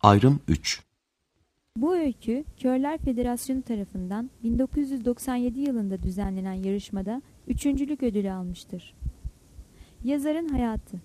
Ayrım 3. Bu öykü Körler Federasyonu tarafından 1997 yılında düzenlenen yarışmada üçüncülük ödülü almıştır. Yazarın hayatı.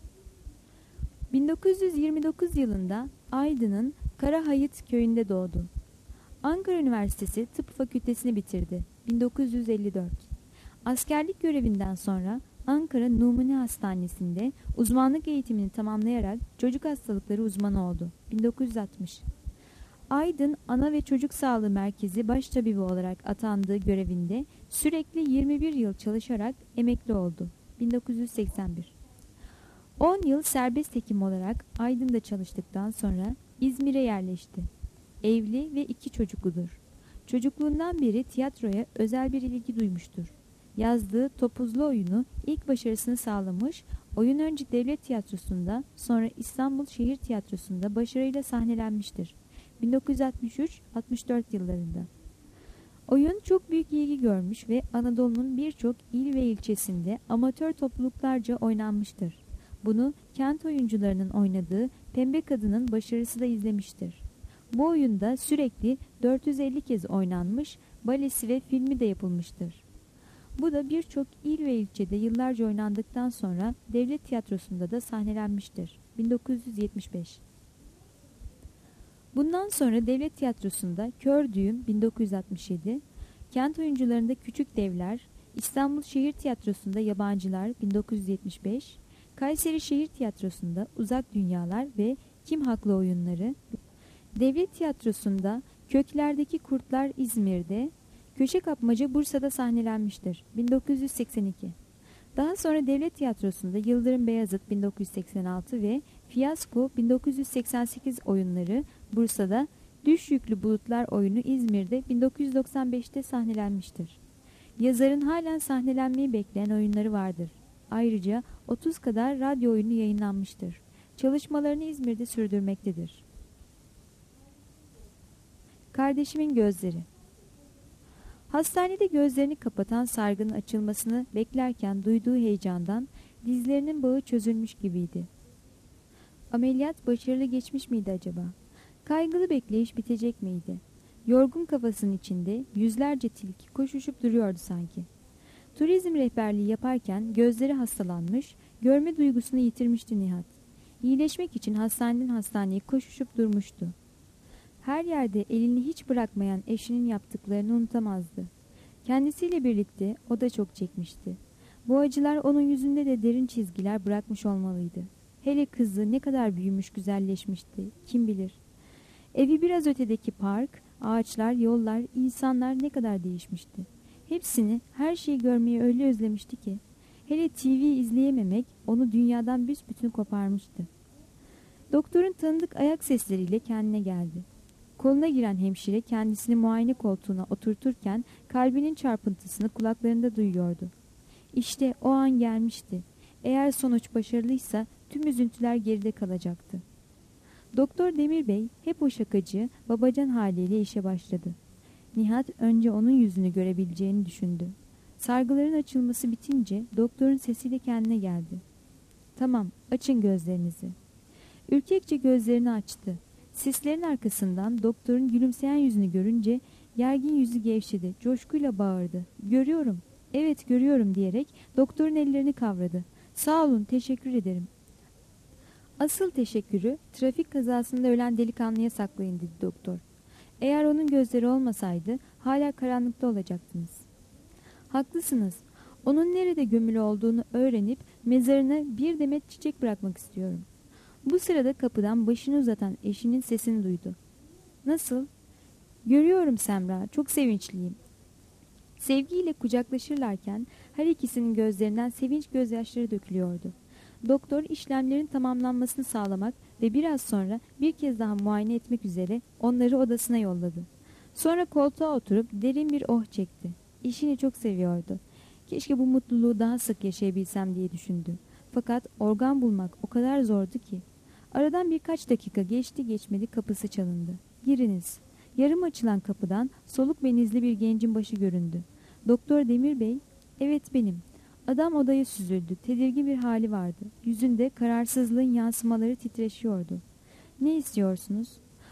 1929 yılında Aydın'ın Karahayıt köyünde doğdu. Ankara Üniversitesi Tıp Fakültesini bitirdi 1954. Askerlik görevinden sonra Ankara Numune Hastanesi'nde uzmanlık eğitimini tamamlayarak çocuk hastalıkları uzmanı oldu 1960. Aydın Ana ve Çocuk Sağlığı Merkezi Baştabibi olarak atandığı görevinde sürekli 21 yıl çalışarak emekli oldu 1981. 10 yıl serbest hekim olarak Aydın'da çalıştıktan sonra İzmir'e yerleşti. Evli ve 2 çocukludur. Çocukluğundan beri tiyatroya özel bir ilgi duymuştur. Yazdığı Topuzlu oyunu ilk başarısını sağlamış, oyun önce Devlet Tiyatrosu'nda sonra İstanbul Şehir Tiyatrosu'nda başarıyla sahnelenmiştir. 1963-64 yıllarında. Oyun çok büyük ilgi görmüş ve Anadolu'nun birçok il ve ilçesinde amatör topluluklarca oynanmıştır. Bunu kent oyuncularının oynadığı Pembe Kadın'ın başarısı da izlemiştir. Bu oyunda sürekli 450 kez oynanmış, balesi ve filmi de yapılmıştır. Bu da birçok il ve ilçede yıllarca oynandıktan sonra Devlet Tiyatrosu'nda da sahnelenmiştir. 1975. Bundan sonra Devlet Tiyatrosu'nda Kör Düğüm 1967, kent oyuncularında Küçük Devler, İstanbul Şehir Tiyatrosu'nda Yabancılar 1975, Kayseri Şehir Tiyatrosu'nda Uzak Dünyalar ve Kim Haklı oyunları, Devlet Tiyatrosu'nda Köklerdeki Kurtlar İzmir'de, Köşe Kapmaca Bursa'da sahnelenmiştir 1982. Daha sonra Devlet Tiyatrosu'nda Yıldırım Beyazıt 1986 ve Fiyasko 1988 oyunları Bursa'da, Düş Yüklü Bulutlar oyunu İzmir'de 1995'te sahnelenmiştir. Yazarın halen sahnelenmeyi bekleyen oyunları vardır. Ayrıca 30 kadar radyo oyunu yayınlanmıştır. Çalışmalarını İzmir'de sürdürmektedir. Kardeşimin gözleri. Hastanede gözlerini kapatan sargının açılmasını beklerken duyduğu heyecandan dizlerinin bağı çözülmüş gibiydi. Ameliyat başarılı geçmiş miydi acaba? Kaygılı bekleyiş bitecek miydi? Yorgun kafasının içinde yüzlerce tilki koşuşup duruyordu sanki. Turizm rehberliği yaparken gözleri hastalanmış, görme duygusunu yitirmişti Nihat. İyileşmek için hastaneden hastaneye koşuşup durmuştu. Her yerde elini hiç bırakmayan eşinin yaptıklarını unutamazdı. Kendisiyle birlikte o da çok çekmişti. Bu acılar onun yüzünde de derin çizgiler bırakmış olmalıydı. Hele kızı ne kadar büyümüş, güzelleşmişti, kim bilir. Evi biraz ötedeki park, ağaçlar, yollar, insanlar ne kadar değişmişti. Hepsini, her şeyi görmeyi öyle özlemişti ki. Hele TV izleyememek onu dünyadan büsbütün koparmıştı. Doktorun tanıdık ayak sesleriyle kendine geldi. Koluna giren hemşire kendisini muayene koltuğuna oturturken kalbinin çarpıntısını kulaklarında duyuyordu. İşte o an gelmişti. Eğer sonuç başarılıysa tüm üzüntüler geride kalacaktı. Doktor Demir Bey hep o şakacı, babacan haliyle işe başladı. Nihat önce onun yüzünü görebileceğini düşündü. Sargıların açılması bitince doktorun sesiyle kendine geldi. Tamam, açın gözlerinizi. Ürkekçe gözlerini açtı. Sislerin arkasından doktorun gülümseyen yüzünü görünce gergin yüzü gevşedi, coşkuyla bağırdı. Görüyorum, evet görüyorum diyerek doktorun ellerini kavradı. Sağ olun, teşekkür ederim. Asıl teşekkürü trafik kazasında ölen delikanlıya saklayın dedi doktor. Eğer onun gözleri olmasaydı hala karanlıkta olacaktınız. Haklısınız. Onun nerede gömülü olduğunu öğrenip mezarına bir demet çiçek bırakmak istiyorum. Bu sırada kapıdan başını uzatan eşinin sesini duydu. Nasıl? Görüyorum Semra, çok sevinçliyim. Sevgiyle kucaklaşırlarken her ikisinin gözlerinden sevinç gözyaşları dökülüyordu. Doktor işlemlerin tamamlanmasını sağlamak ve biraz sonra bir kez daha muayene etmek üzere onları odasına yolladı. Sonra koltuğa oturup derin bir oh çekti. İşini çok seviyordu. Keşke bu mutluluğu daha sık yaşayabilsem diye düşündü. Fakat organ bulmak o kadar zordu ki. Aradan birkaç dakika geçti geçmedi kapısı çalındı. Giriniz. Yarım açılan kapıdan soluk benizli bir gencin başı göründü. Doktor Demir Bey, evet benim. Adam odaya süzüldü. Tedirgin bir hali vardı. Yüzünde kararsızlığın yansımaları titreşiyordu. Ne istiyorsunuz?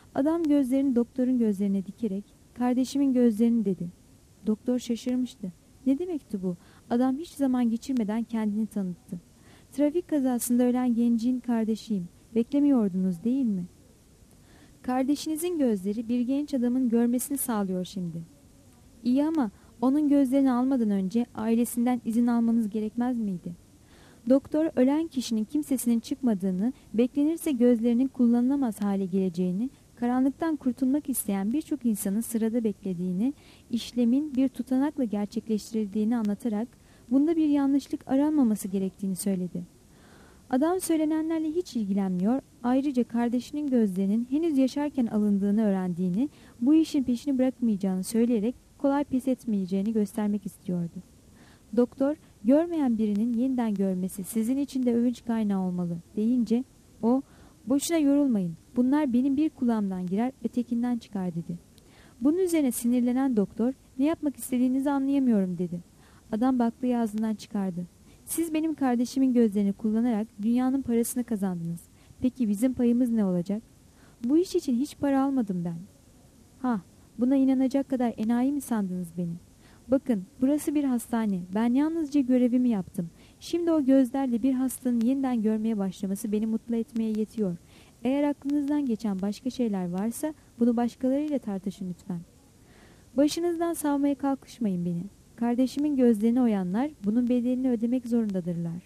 Adam gözlerini doktorun gözlerine dikerek "Kardeşimin gözlerini" dedi. Doktor şaşırmıştı. Ne demekti bu? Adam hiç zaman geçirmeden kendini tanıttı. "Trafik kazasında ölen gencin kardeşiyim. Beklemiyordunuz değil mi?" "Kardeşinizin gözleri bir genç adamın görmesini sağlıyor şimdi." "İyi ama onun gözlerini almadan önce ailesinden izin almanız gerekmez miydi?" Doktor ölen kişinin kimsesinin çıkmadığını, beklenirse gözlerinin kullanılamaz hale geleceğini, karanlıktan kurtulmak isteyen birçok insanın sırada beklediğini, işlemin bir tutanakla gerçekleştirildiğini anlatarak bunda bir yanlışlık aranmaması gerektiğini söyledi. Adam söylenenlerle hiç ilgilenmiyor, ayrıca kardeşinin gözlerinin henüz yaşarken alındığını öğrendiğini, bu işin peşini bırakmayacağını söyleyerek kolay pes etmeyeceğini göstermek istiyordu. Doktor, "Görmeyen birinin yeniden görmesi sizin için de övünç kaynağı olmalı" deyince o, "Boşuna yorulmayın, bunlar benim bir kulağımdan girer ötekinden çıkar" dedi. Bunun üzerine sinirlenen doktor, "Ne yapmak istediğinizi anlayamıyorum" dedi. Adam baklayı ağzından çıkardı. "Siz benim kardeşimin gözlerini kullanarak dünyanın parasını kazandınız. Peki bizim payımız ne olacak?" "Bu iş için hiç para almadım ben." "Ha, buna inanacak kadar enayi mi sandınız beni? Bakın, burası bir hastane. Ben yalnızca görevimi yaptım. Şimdi o gözlerle bir hastanın yeniden görmeye başlaması beni mutlu etmeye yetiyor. Eğer aklınızdan geçen başka şeyler varsa bunu başkalarıyla tartışın lütfen. Başınızdan savmaya kalkışmayın beni. Kardeşimin gözlerini oyanlar bunun bedelini ödemek zorundadırlar."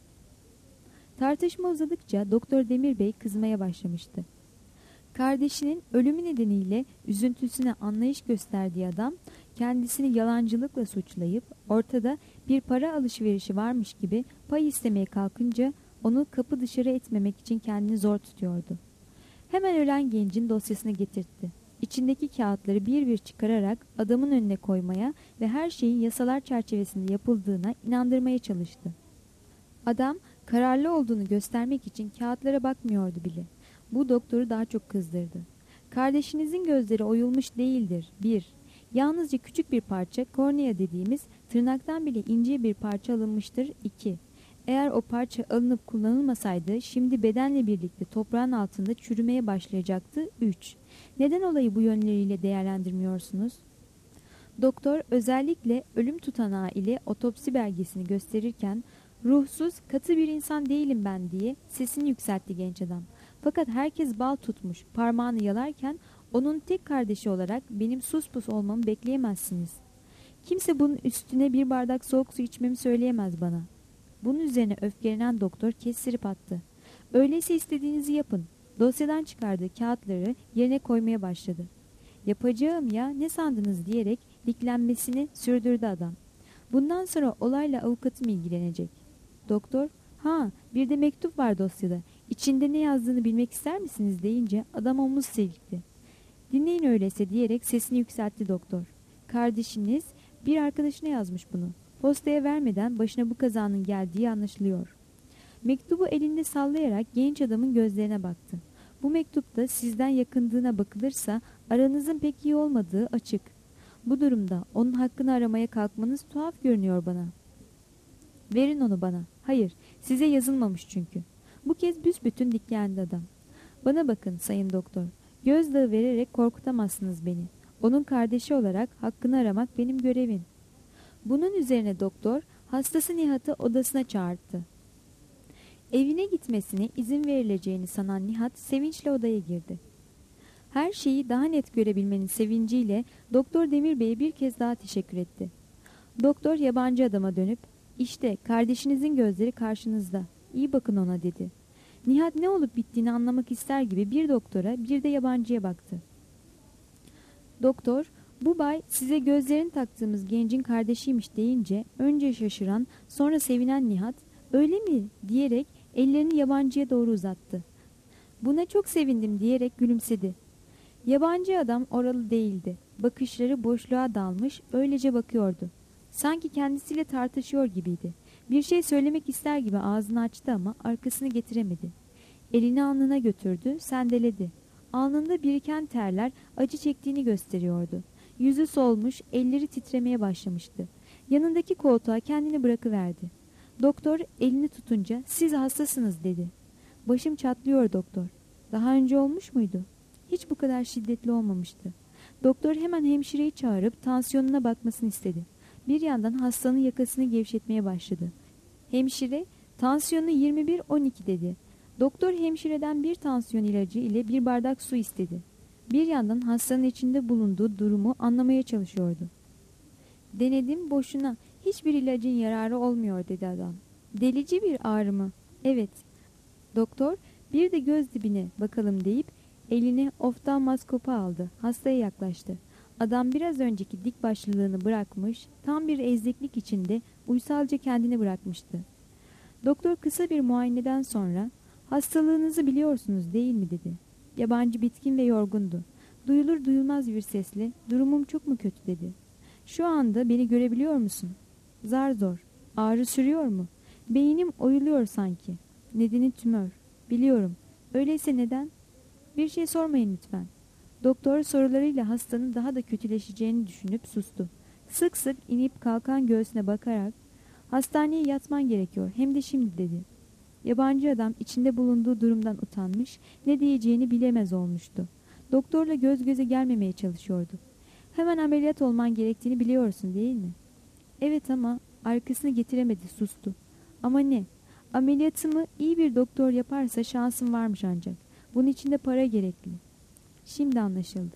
Tartışma uzadıkça Doktor Demirbey kızmaya başlamıştı. Kardeşinin ölümü nedeniyle üzüntüsüne anlayış gösterdiği adam, kendisini yalancılıkla suçlayıp ortada bir para alışverişi varmış gibi pay istemeye kalkınca onu kapı dışarı etmemek için kendini zor tutuyordu. Hemen ölen gencin dosyasını getirtti. İçindeki kağıtları bir bir çıkararak adamın önüne koymaya ve her şeyin yasalar çerçevesinde yapıldığına inandırmaya çalıştı. Adam kararlı olduğunu göstermek için kağıtlara bakmıyordu bile. Bu doktoru daha çok kızdırdı. "Kardeşinizin gözleri oyulmuş değildir. 1. Yalnızca küçük bir parça, kornea dediğimiz tırnaktan bile ince bir parça alınmıştır. 2. Eğer o parça alınıp kullanılmasaydı şimdi bedenle birlikte toprağın altında çürümeye başlayacaktı. 3. Neden olayı bu yönleriyle değerlendirmiyorsunuz?" Doktor özellikle ölüm tutanağı ile otopsi belgesini gösterirken "Ruhsuz, katı bir insan değilim ben" diye sesini yükseltti genç adam. Fakat herkes bal tutmuş, parmağını yalarken onun tek kardeşi olarak benim sus pus olmamı bekleyemezsiniz. Kimse bunun üstüne bir bardak soğuk su içmemi söyleyemez bana. Bunun üzerine öfkelenen doktor kestirip attı. "Öyleyse istediğinizi yapın." Dosyadan çıkardığı kağıtları yerine koymaya başladı. "Yapacağım ya, ne sandınız?" diyerek diklenmesini sürdürdü adam. "Bundan sonra olayla avukatım ilgilenecek." Doktor, "Ha, bir de mektup var dosyada. İçinde ne yazdığını bilmek ister misiniz?" deyince adam omuz silkti. "Dinleyin öyleyse" diyerek sesini yükseltti doktor. "Kardeşiniz bir arkadaşına yazmış bunu. Postaya vermeden başına bu kazanın geldiği anlaşılıyor." Mektubu elinde sallayarak genç adamın gözlerine baktı. "Bu mektupta sizden yakındığına bakılırsa aranızın pek iyi olmadığı açık. Bu durumda onun hakkını aramaya kalkmanız tuhaf görünüyor bana." "Verin onu bana." "Hayır, size yazılmamış çünkü." Bu kez büsbütün diklendi adam. "Bana bakın sayın doktor. Gözdağı vererek korkutamazsınız beni. Onun kardeşi olarak hakkını aramak benim görevim." Bunun üzerine doktor hastası Nihat'ı odasına çağırdı. Evine gitmesine izin verileceğini sanan Nihat sevinçle odaya girdi. Her şeyi daha net görebilmenin sevinciyle Doktor Demirbey'e bir kez daha teşekkür etti. Doktor yabancı adama dönüp "İşte kardeşinizin gözleri karşınızda. İyi bakın ona" dedi. Nihat ne olup bittiğini anlamak ister gibi bir doktora bir de yabancıya baktı. Doktor, "Bu bay size gözlerini taktığımız gencin kardeşiymiş" deyince önce şaşıran sonra sevinen Nihat "Öyle mi?" diyerek ellerini yabancıya doğru uzattı. "Buna çok sevindim" diyerek gülümsedi. Yabancı adam oralı değildi. Bakışları boşluğa dalmış öylece bakıyordu. Sanki kendisiyle tartışıyor gibiydi. Bir şey söylemek ister gibi ağzını açtı ama arkasını getiremedi. Elini alnına götürdü, sendeledi. Alnında biriken terler acı çektiğini gösteriyordu. Yüzü solmuş, elleri titremeye başlamıştı. Yanındaki koltuğa kendini bırakıverdi. Doktor elini tutunca "Siz hastasınız" dedi. "Başım çatlıyor doktor." "Daha önce olmuş muydu?" hiç bu kadar şiddetli olmamıştı. Doktor hemen hemşireyi çağırıp tansiyonuna bakmasını istedi. Bir yandan hastanın yakasını gevşetmeye başladı. Hemşire, tansiyonu 21-12 dedi. Doktor hemşireden bir tansiyon ilacı ile bir bardak su istedi. Bir yandan hastanın içinde bulunduğu durumu anlamaya çalışıyordu. Denedim boşuna, hiçbir ilacın yararı olmuyor dedi adam. Delici bir ağrı mı? Evet. Doktor, bir de göz dibine bakalım deyip eline oftalmoskopu aldı. Hastaya yaklaştı. Adam biraz önceki dik başlılığını bırakmış, tam bir ezdeklik içinde uysalca kendini bırakmıştı. Doktor kısa bir muayeneden sonra, hastalığınızı biliyorsunuz değil mi dedi. Yabancı bitkin ve yorgundu. Duyulur duyulmaz bir sesle, durumum çok mu kötü dedi. Şu anda beni görebiliyor musun? Zar zor. Ağrı sürüyor mu? Beynim oyuluyor sanki. Nedeni tümör. Biliyorum. Öyleyse neden? Bir şey sormayın lütfen. Doktor sorularıyla hastanın daha da kötüleşeceğini düşünüp sustu. Sık sık inip kalkan göğsüne bakarak, hastaneye yatman gerekiyor, hem de şimdi dedi. Yabancı adam içinde bulunduğu durumdan utanmış, ne diyeceğini bilemez olmuştu. Doktorla göz göze gelmemeye çalışıyordu. Hemen ameliyat olman gerektiğini biliyorsun değil mi? Evet ama arkasını getiremedi, sustu. Ama ne? Ameliyatımı iyi bir doktor yaparsa şansım varmış ancak. Bunun için de para gerekli. Şimdi anlaşıldı.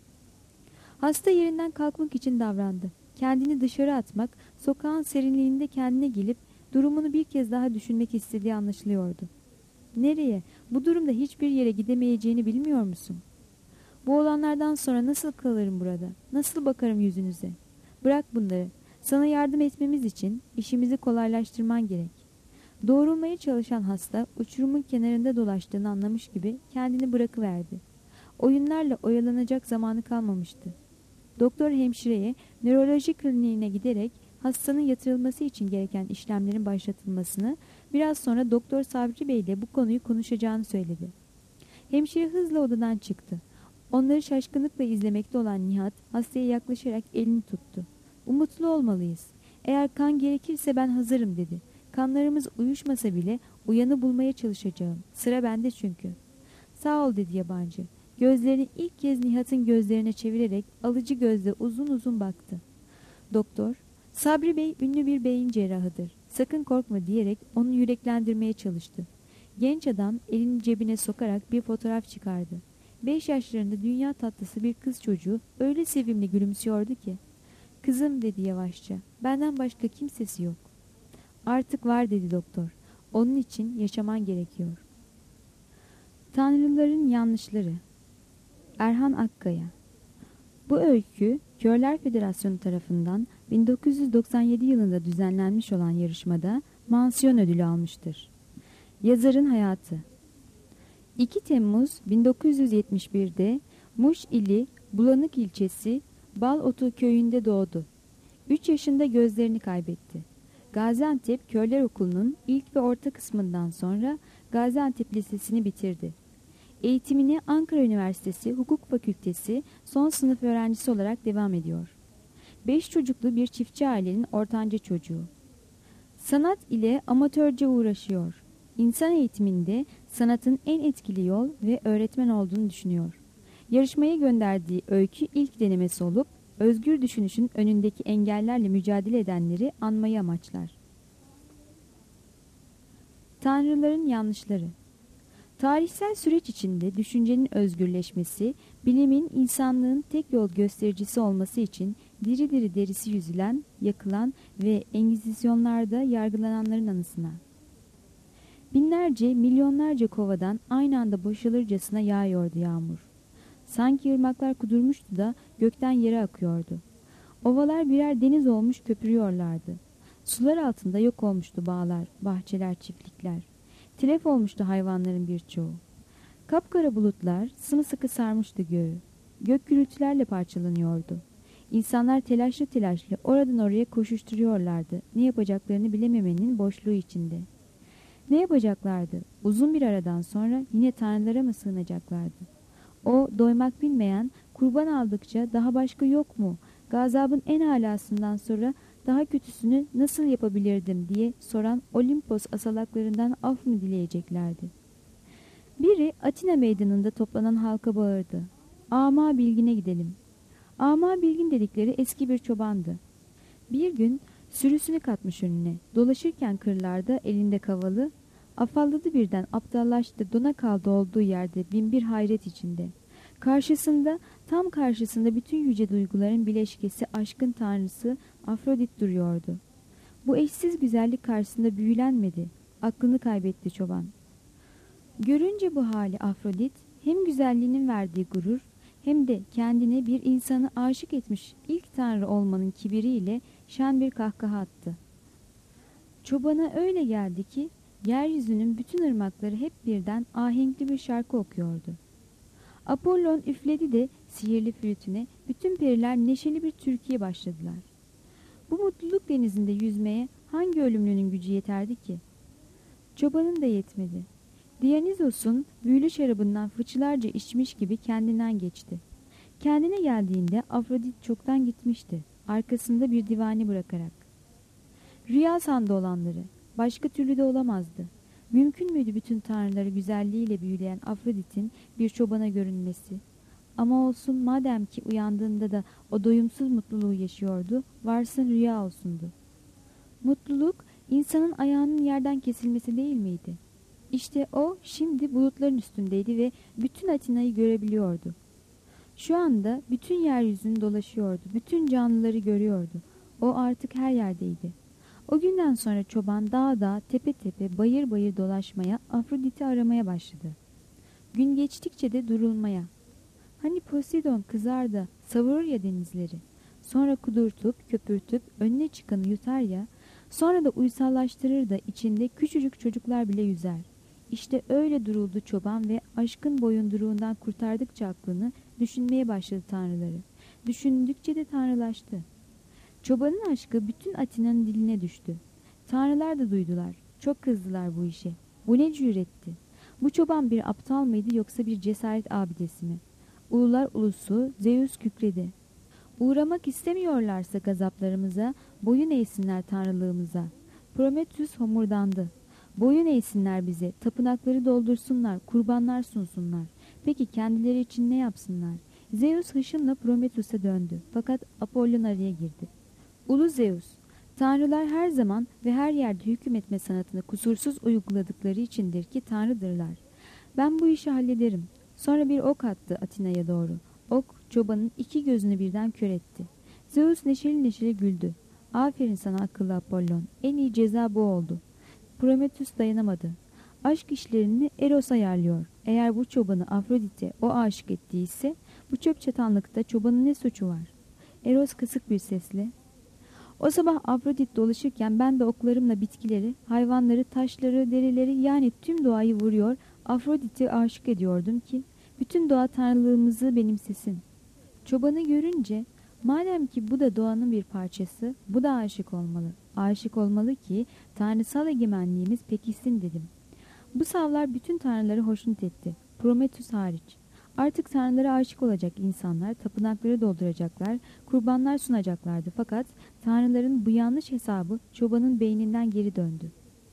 Hasta yerinden kalkmak için davrandı. Kendini dışarı atmak, sokağın serinliğinde kendine gelip durumunu bir kez daha düşünmek istediği anlaşılıyordu. Nereye? Bu durumda hiçbir yere gidemeyeceğini bilmiyor musun? Bu olanlardan sonra nasıl kalırım burada? Nasıl bakarım yüzünüze? Bırak bunları. Sana yardım etmemiz için işimizi kolaylaştırman gerek. Doğrulmaya çalışan hasta uçurumun kenarında dolaştığını anlamış gibi kendini bırakıverdi. Oyunlarla oyalanacak zamanı kalmamıştı. Doktor hemşireye nöroloji kliniğine giderek hastanın yatırılması için gereken işlemlerin başlatılmasını, biraz sonra Doktor Sabri Bey ile bu konuyu konuşacağını söyledi. Hemşire hızla odadan çıktı. Onları şaşkınlıkla izlemekte olan Nihat hastaya yaklaşarak elini tuttu. Umutlu olmalıyız. Eğer kan gerekirse ben hazırım dedi. Kanlarımız uyuşmasa bile uyanı bulmaya çalışacağım. Sıra bende çünkü. Sağ ol dedi yabancı. Gözlerini ilk kez Nihat'ın gözlerine çevirerek alıcı gözle uzun uzun baktı. Doktor, Sabri Bey ünlü bir beyin cerrahıdır. Sakın korkma diyerek onu yüreklendirmeye çalıştı. Genç adam elini cebine sokarak bir fotoğraf çıkardı. 5 yaşlarında dünya tatlısı bir kız çocuğu öyle sevimli gülümsüyordu ki. Kızım dedi yavaşça. Benden başka kimsesi yok. Artık var dedi doktor. Onun için yaşaman gerekiyor. Tanrıların yanlışları. Erhan Akkaya. Bu öykü Körler Federasyonu tarafından 1997 yılında düzenlenmiş olan yarışmada mansiyon ödülü almıştır. Yazarın hayatı. 2 Temmuz 1971'de Muş ili Bulanık ilçesi Balotu köyünde doğdu. 3 yaşında gözlerini kaybetti. Gaziantep Körler Okulu'nun ilk ve orta kısmından sonra Gaziantep Lisesi'ni bitirdi. Eğitimini Ankara Üniversitesi Hukuk Fakültesi son sınıf öğrencisi olarak devam ediyor. 5 çocuklu bir çiftçi ailenin ortanca çocuğu. Sanat ile amatörce uğraşıyor. İnsan eğitiminde sanatın en etkili yol ve öğretmen olduğunu düşünüyor. Yarışmaya gönderdiği öykü ilk denemesi olup, özgür düşünüşün önündeki engellerle mücadele edenleri anmayı amaçlar. Tanrıların yanlışları. Tarihsel süreç içinde düşüncenin özgürleşmesi, bilimin insanlığın tek yol göstericisi olması için diri diri derisi yüzülen, yakılan ve engizisyonlarda yargılananların anısına. Binlerce, milyonlarca kovadan aynı anda boşalırcasına yağıyordu yağmur. Sanki ırmaklar kudurmuştu da gökten yere akıyordu. Ovalar birer deniz olmuş köpürüyorlardı. Sular altında yok olmuştu bağlar, bahçeler, çiftlikler. Telef olmuştu hayvanların birçoğu. Kapkara bulutlar sımsıkı sarmıştı göğü. Gök gürültülerle parçalanıyordu. İnsanlar telaşlı telaşlı oradan oraya koşuşturuyorlardı. Ne yapacaklarını bilememenin boşluğu içinde. Ne yapacaklardı? Uzun bir aradan sonra yine tanrılara mı sığınacaklardı? O doymak bilmeyen, kurban aldıkça daha başka yok mu? Gazabın en alasından sonra daha kötüsünü nasıl yapabilirdim diye soran Olimpos asalaklarından af mı dileyeceklerdi? Biri Atina meydanında toplanan halka bağırdı. Ama Bilgin'e gidelim. Ama Bilgin dedikleri eski bir çobandı. Bir gün sürüsünü katmış önüne. Dolaşırken kırlarda elinde kavalı, afalladı birden, aptallaştı, dona kaldı olduğu yerde binbir hayret içinde. Karşısında, tam karşısında bütün yüce duyguların bileşkesi, aşkın tanrısı Afrodit duruyordu. Bu eşsiz güzellik karşısında büyülenmedi. Aklını kaybetti çoban. Görünce bu hali Afrodit hem güzelliğinin verdiği gurur hem de kendine bir insanı aşık etmiş ilk tanrı olmanın kibiriyle şen bir kahkaha attı. Çobana öyle geldi ki yeryüzünün bütün ırmakları hep birden ahenkli bir şarkı okuyordu. Apollon üfledi de sihirli flütüne bütün periler neşeli bir türküye başladılar. Bu mutluluk denizinde yüzmeye hangi ölümlünün gücü yeterdi ki? Çobanın da yetmedi. Dionysos'un büyülü şarabından fıçılarca içmiş gibi kendinden geçti. Kendine geldiğinde Afrodit çoktan gitmişti, arkasında bir divane bırakarak. Rüya sandı olanları, başka türlü de olamazdı. Mümkün müydü bütün tanrıları güzelliğiyle büyüleyen Afrodit'in bir çobana görünmesi? Ama olsun, madem ki uyandığında da o doyumsuz mutluluğu yaşıyordu, varsın rüya olsundu. Mutluluk, insanın ayağının yerden kesilmesi değil miydi? İşte o şimdi bulutların üstündeydi ve bütün Atina'yı görebiliyordu. Şu anda bütün yeryüzünü dolaşıyordu, bütün canlıları görüyordu. O artık her yerdeydi. O günden sonra çoban dağ dağ, tepe tepe, bayır bayır dolaşmaya, Afrodit'i aramaya başladı. Gün geçtikçe de durulmaya. Hani Poseidon kızar da savurur ya denizleri. Sonra kudurtup, köpürtüp, önüne çıkanı yutar ya, sonra da uysallaştırır da içinde küçücük çocuklar bile yüzer. İşte öyle duruldu çoban ve aşkın boyunduruğundan kurtardıkça aklını düşünmeye başladı tanrıları. Düşündükçe de tanrılaştı. Çobanın aşkı bütün Atina'nın diline düştü. Tanrılar da duydular. Çok kızdılar bu işe. Bu ne cüretti? Bu çoban bir aptal mıydı yoksa bir cesaret abidesi mi? Ulular ulusu Zeus kükredi. Uğramak istemiyorlarsa gazaplarımıza, boyun eğsinler tanrılığımıza. Prometheus homurdandı. Boyun eğsinler bize, tapınakları doldursunlar, kurbanlar sunsunlar. Peki kendileri için ne yapsınlar? Zeus hışımla Prometheus'a döndü. Fakat Apollon araya girdi. Ulu Zeus, tanrılar her zaman ve her yerde hüküm etme sanatını kusursuz uyguladıkları içindir ki tanrıdırlar. Ben bu işi hallederim. Sonra bir ok attı Atina'ya doğru. Ok, çobanın iki gözünü birden kör etti. Zeus neşeli neşeli güldü. Aferin sana akıllı Apollon. En iyi ceza bu oldu. Prometheus dayanamadı. Aşk işlerini Eros ayarlıyor. Eğer bu çobanı Afrodit'e o aşık ettiyse bu çöp çatanlıkta çobanın ne suçu var? Eros kısık bir sesle, o sabah Afrodit dolaşırken ben de oklarımla bitkileri, hayvanları, taşları, derileri yani tüm doğayı vuruyor, Afrodit'e aşık ediyordum ki bütün doğa tanrılığımızı benimsesin. Çobanı görünce madem ki bu da doğanın bir parçası, bu da aşık olmalı. Aşık olmalı ki tanrısal egemenliğimiz pekişsin dedim. Bu savlar bütün tanrıları hoşnut etti. Prometheus hariç. Artık tanrılara aşık olacak insanlar tapınakları dolduracaklar, kurbanlar sunacaklardı. Fakat tanrıların bu yanlış hesabı çobanın beyninden geri döndü.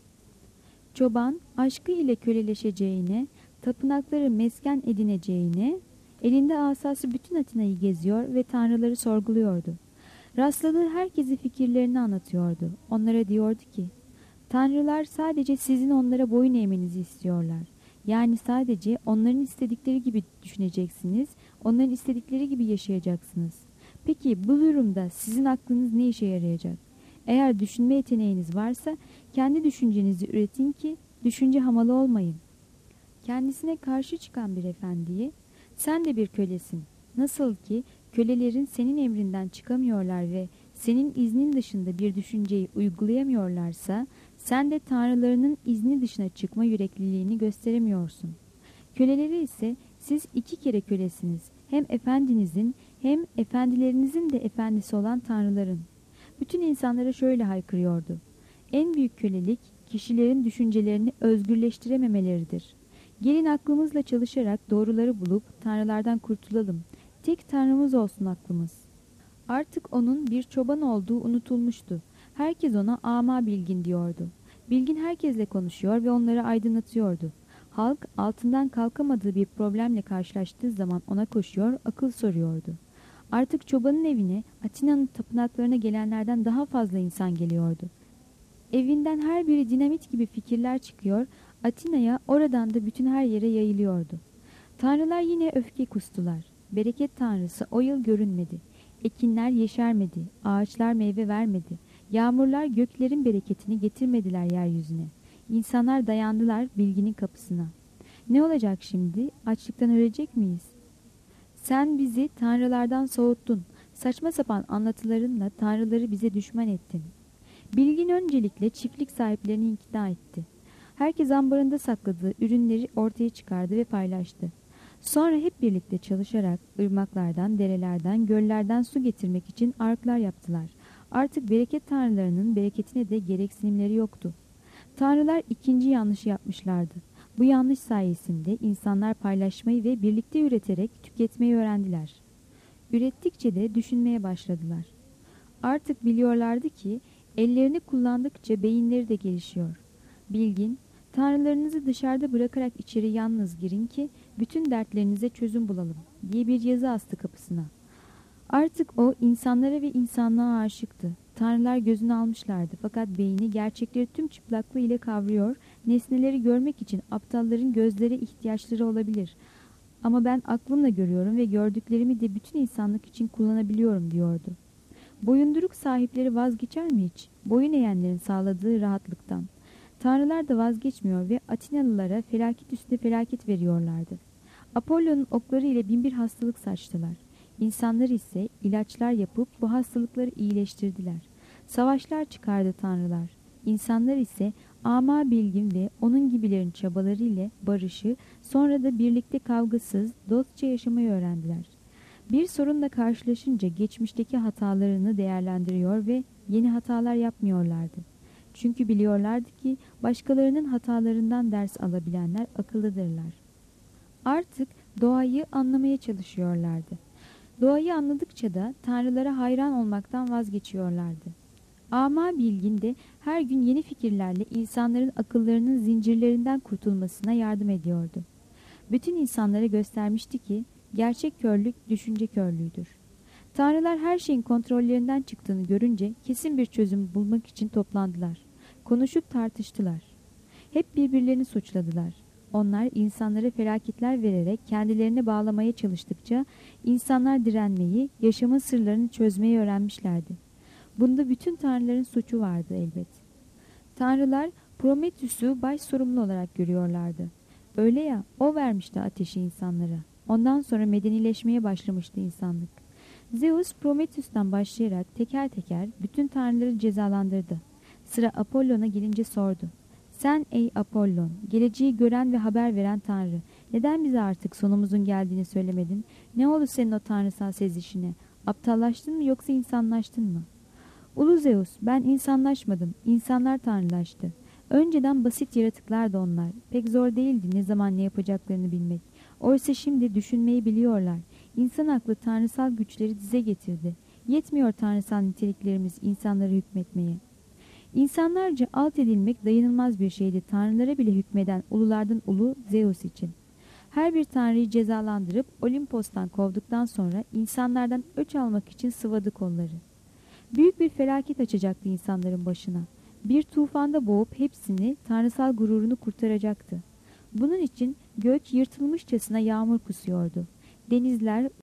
Çoban aşkı ile köleleşeceğine, tapınakları mesken edineceğine, elinde asası bütün Atina'yı geziyor ve tanrıları sorguluyordu. Rastladığı herkese fikirlerini anlatıyordu. Onlara diyordu ki, tanrılar sadece sizin onlara boyun eğmenizi istiyorlar. Yani sadece onların istedikleri gibi düşüneceksiniz, onların istedikleri gibi yaşayacaksınız. Peki bu durumda sizin aklınız ne işe yarayacak? Eğer düşünme yeteneğiniz varsa kendi düşüncenizi üretin ki düşünce hamalı olmayın. Kendisine karşı çıkan bir efendiye, sen de bir kölesin. Nasıl ki kölelerin senin emrinden çıkamıyorlar ve senin iznin dışında bir düşünceyi uygulayamıyorlarsa, sen de tanrılarının izni dışına çıkma yürekliliğini gösteremiyorsun. Köleleri ise siz iki kere kölesiniz. Hem efendinizin hem efendilerinizin de efendisi olan tanrıların. Bütün insanlara şöyle haykırıyordu. En büyük kölelik kişilerin düşüncelerini özgürleştirememeleridir. Gelin aklımızla çalışarak doğruları bulup tanrılardan kurtulalım. Tek tanrımız olsun aklımız. Artık onun bir çoban olduğu unutulmuştu. Herkes ona ama bilgin diyordu. Bilgin herkesle konuşuyor ve onları aydınlatıyordu. Halk altından kalkamadığı bir problemle karşılaştığı zaman ona koşuyor, akıl soruyordu. Artık çobanın evine, Atina'nın tapınaklarına gelenlerden daha fazla insan geliyordu. Evinden her biri dinamit gibi fikirler çıkıyor, Atina'ya, oradan da bütün her yere yayılıyordu. Tanrılar yine öfke kustular. Bereket tanrısı o yıl görünmedi. Ekinler yeşermedi, ağaçlar meyve vermedi. Yağmurlar göklerin bereketini getirmediler yeryüzüne. İnsanlar dayandılar bilginin kapısına. Ne olacak şimdi? Açlıktan ölecek miyiz? Sen bizi tanrılardan soğuttun. Saçma sapan anlatılarınla tanrıları bize düşman ettin. Bilgin öncelikle çiftlik sahiplerini ikna etti. Herkes ambarında sakladığı ürünleri ortaya çıkardı ve paylaştı. Sonra hep birlikte çalışarak ırmaklardan, derelerden, göllerden su getirmek için arklar yaptılar. Artık bereket tanrılarının bereketine de gereksinimleri yoktu. Tanrılar ikinci yanlışı yapmışlardı. Bu yanlış sayesinde insanlar paylaşmayı ve birlikte üreterek tüketmeyi öğrendiler. Ürettikçe de düşünmeye başladılar. Artık biliyorlardı ki ellerini kullandıkça beyinleri de gelişiyor. Bilgin, tanrılarınızı dışarıda bırakarak içeri yalnız girin ki bütün dertlerinize çözüm bulalım diye bir yazı astı kapısına. Artık o insanlara ve insanlığa aşıktı. Tanrılar gözünü almışlardı fakat beyni gerçekleri tüm çıplaklığı ile kavruyor, nesneleri görmek için aptalların gözlere ihtiyaçları olabilir. Ama ben aklımla görüyorum ve gördüklerimi de bütün insanlık için kullanabiliyorum diyordu. Boyunduruk sahipleri vazgeçer mi hiç? Boyun eğenlerin sağladığı rahatlıktan. Tanrılar da vazgeçmiyor ve Atinalılara felaket üstüne felaket veriyorlardı. Apollo'nun okları ile binbir hastalık saçtılar. İnsanlar ise ilaçlar yapıp bu hastalıkları iyileştirdiler. Savaşlar çıkardı tanrılar. İnsanlar ise ama bilgin ve onun gibilerin çabaları ile barışı, sonra da birlikte kavgasız, dostça yaşamayı öğrendiler. Bir sorunla karşılaşınca geçmişteki hatalarını değerlendiriyor ve yeni hatalar yapmıyorlardı. Çünkü biliyorlardı ki başkalarının hatalarından ders alabilenler akıllıdırlar. Artık doğayı anlamaya çalışıyorlardı. Doğayı anladıkça da tanrılara hayran olmaktan vazgeçiyorlardı. Ama bilgin de her gün yeni fikirlerle insanların akıllarının zincirlerinden kurtulmasına yardım ediyordu. Bütün insanlara göstermişti ki gerçek körlük düşünce körlüğüdür. Tanrılar her şeyin kontrollerinden çıktığını görünce kesin bir çözüm bulmak için toplandılar. Konuşup tartıştılar. Hep birbirlerini suçladılar. Onlar insanlara felaketler vererek kendilerine bağlamaya çalıştıkça insanlar direnmeyi, yaşamın sırlarını çözmeyi öğrenmişlerdi. Bunda bütün tanrıların suçu vardı elbet. Tanrılar Prometheus'u baş sorumlu olarak görüyorlardı. Öyle ya, o vermişti ateşi insanlara. Ondan sonra medenileşmeye başlamıştı insanlık. Zeus Prometheus'tan başlayarak teker teker bütün tanrıları cezalandırdı. Sıra Apollon'a gelince sordu. Sen ey Apollon, geleceği gören ve haber veren tanrı, neden bize artık sonumuzun geldiğini söylemedin? Ne oldu senin o tanrısal sezişine? Aptallaştın mı yoksa insanlaştın mı? Ulu Zeus, ben insanlaşmadım, insanlar tanrılaştı. Önceden basit yaratıklardı onlar. Pek zor değildi ne zaman ne yapacaklarını bilmek. Oysa şimdi düşünmeyi biliyorlar. İnsan aklı tanrısal güçleri dize getirdi. Yetmiyor tanrısal niteliklerimiz insanlara hükmetmeye. İnsanlarca alt edilmek dayanılmaz bir şeydi tanrılara bile hükmeden ululardan ulu Zeus için. Her bir tanrıyı cezalandırıp Olimpos'tan kovduktan sonra insanlardan öç almak için sıvadı kolları. Büyük bir felaket açacaktı insanların başına. Bir tufanda boğup hepsini tanrısal gururunu kurtaracaktı. Bunun için gök yırtılmışçasına yağmur kusuyordu. Denizler